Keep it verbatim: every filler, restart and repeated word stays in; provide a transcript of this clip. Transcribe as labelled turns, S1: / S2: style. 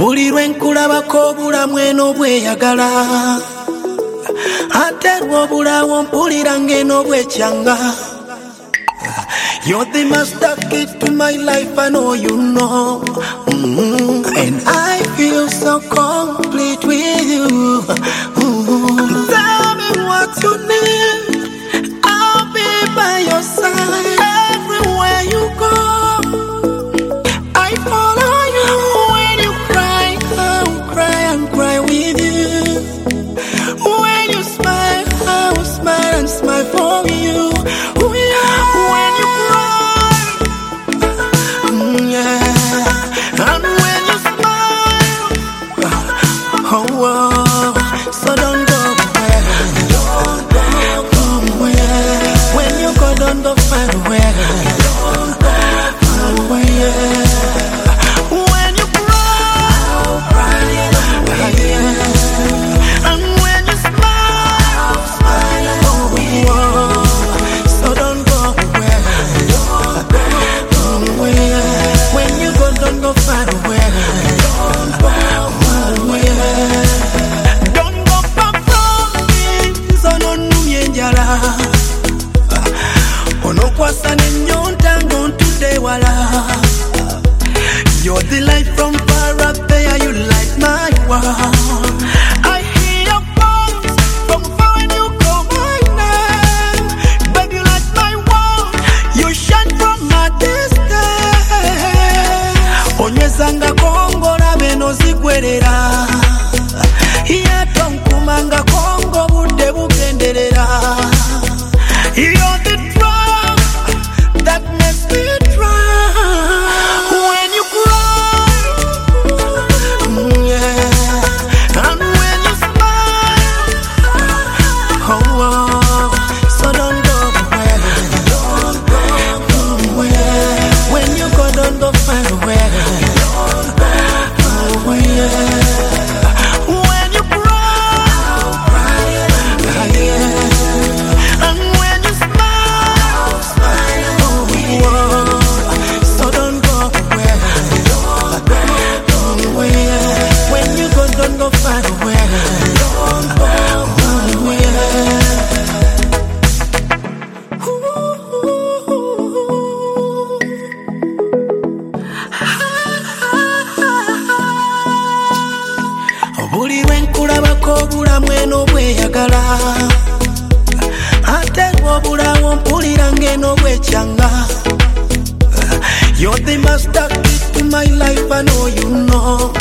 S1: Buli lwe nkulabako obulamu eno bweyagala ate lw'obulawo mpulira ng'eno bwekyanga. You're the master key to my life, I know you know. Mm-hmm. And I feel so complete with you. Mm-hmm. Tell me what you need, I'll be by your side. Everywhere you go, I follow you. When you cry, I'll cry and cry with you. When you smile, I'll smile and smile for you. When you oh, oh, so don't go away. Don't go away. When you go, don't go far away. Don't go far away. When you cry, I'll cry away. And when you smile, I'll smile away. Oh, so don't go away. Don't go away. When you go, don't go far away. Don't go far away. Don't go far from me, so no nyenjala. Onokwasa nenyonta ngontude wala. You're the light from far up there, you light my world. I hear your voice from far when you call my name. Baby, you light my world, you shine from my distance. Onyezanga kongola beno zigwerera. Yato nkumanga kongo budde bugenderera. You're the drug that makes me drown. When you cry, mm, yeah. And when you smile, oh, oh, so don't go away. Don't go away. When you go, don't go far away. Don't go far away. Buli lwe nkulabako obulamu eno bweyagala ate lw'obulawo mpulira ng'eno bwekyanga. You're the master key to my life, I know you know.